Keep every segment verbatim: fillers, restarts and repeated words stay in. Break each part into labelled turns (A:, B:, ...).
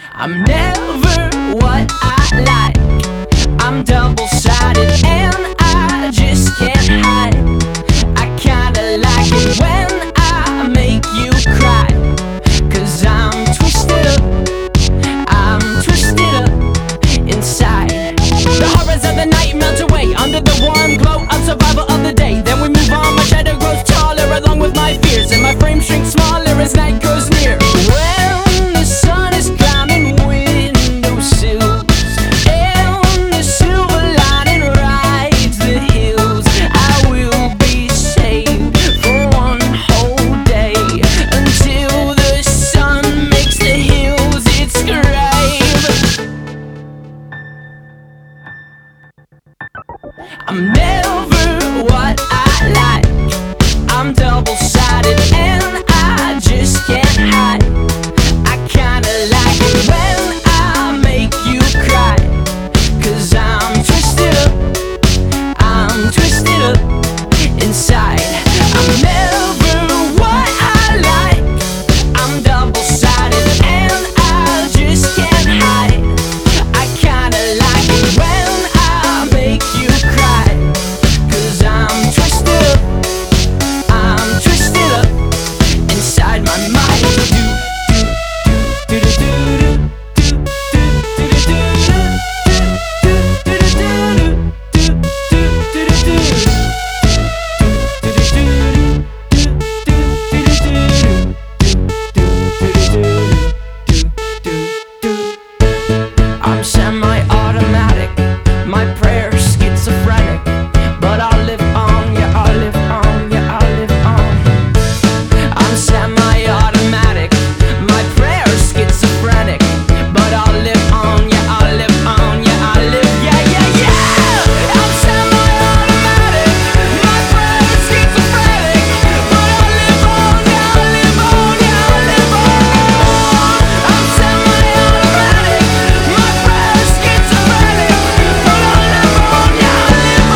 A: I'm never what I like. I'm double-sided and I just can't hide. I kinda like it when I make you cry, 'cause I'm twisted up, I'm twisted up inside. The horrors of the night melt away under the warm glow of survival of the day. Then we move on, my shadow grows taller along with my fears, and my frame shrinks smaller as night goes near. When the sun is climbing windowsills and the silver lining rides the hills, I will be saved for one whole day, until the sun makes the hills its grave. I'm never what I like. I'm double-sided and I just can't hide. I kinda like it when I make you cry, 'cause I'm twisted up, I'm twisted up inside. I'm never what I like. I'm double-sided and I just can't hide. I kinda like it when I make you cry, 'cause I'm twisted up, I'm twisted up inside my mind. I'm semi-automatic, my prayer's schizophrenic, but I'll live on, yeah, I'll live on, yeah, I'll live on. I'm semi-automatic, my prayer's schizophrenic, but I'll live on, yeah, I'll live on, yeah, I'll live, yeah, yeah, yeah. I'm semi-automatic, my prayer's schizophrenic, but I'll live on, yeah, I'll live on, yeah, I'll live on. I'm semi-automatic, my prayer's schizophrenic, but I'll live on, yeah, I'll live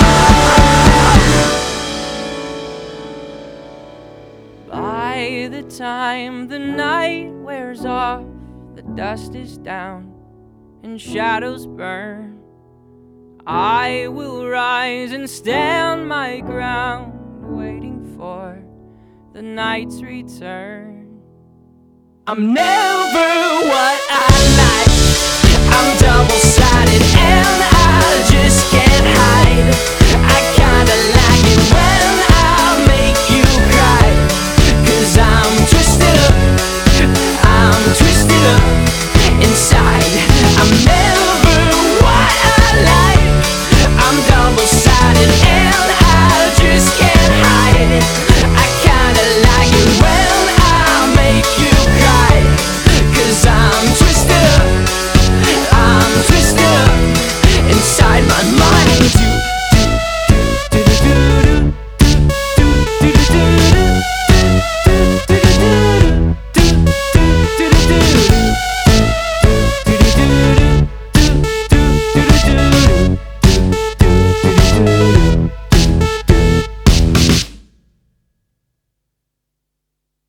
A: on. By the time the night wears off, the dust is down and shadows burn, I will rise and stand my ground, waiting for the night's return. I'm never what I like. I'm double-sided and I